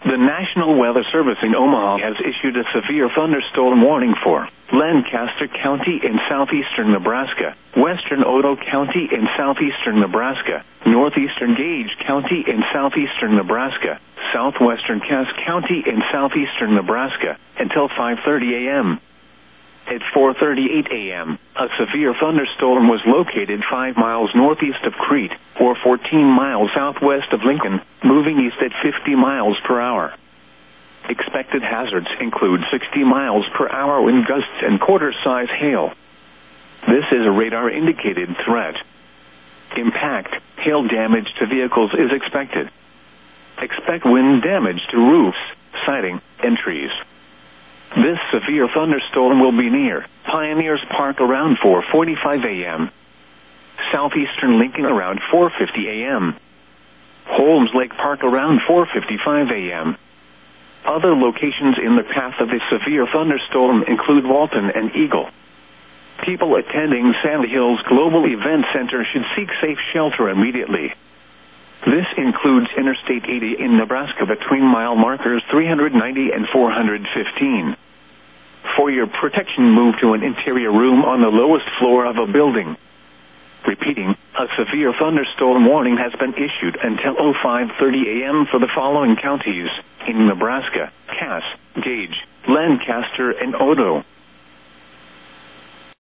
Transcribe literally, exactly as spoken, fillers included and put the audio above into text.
The National Weather Service in Omaha has issued a severe thunderstorm warning for Lancaster County in southeastern Nebraska, western Otoe County in southeastern Nebraska, northeastern Gage County in southeastern Nebraska, southwestern Cass County in southeastern Nebraska, until five thirty a.m. At four thirty-eight a.m., a severe thunderstorm was located five miles northeast of Crete, or fourteen miles southwest of Lincoln, moving east at fifty miles per hour. Expected hazards include sixty miles per hour wind gusts and quarter-size hail. This is a radar-indicated threat. Impact, hail damage to vehicles is expected. Expect wind damage to roofs, siding, and trees. This severe thunderstorm will be near Pioneers Park around four forty-five a.m. Southeastern Lincoln around four fifty a.m. Holmes Lake Park around four fifty-five a.m. Other locations in the path of this severe thunderstorm include Walton and Eagle. People attending Sandy Hills Global Event Center should seek safe shelter immediately. This includes Interstate eighty in Nebraska between mile markers three ninety and four fifteen. For your protection, move to an interior room on the lowest floor of a building. Repeating, a severe thunderstorm warning has been issued until five thirty a.m. for the following counties in Nebraska: Cass, Gage, Lancaster, and Otoe.